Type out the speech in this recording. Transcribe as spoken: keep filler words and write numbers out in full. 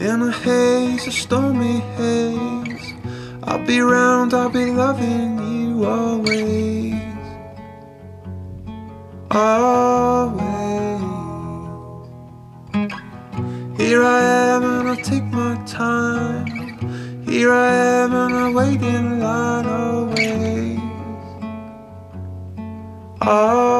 In a haze, a stormy haze, I'll be round, I'll be loving you always. Always. Here I am and I take my time. Here I am and I wait in line always. Always.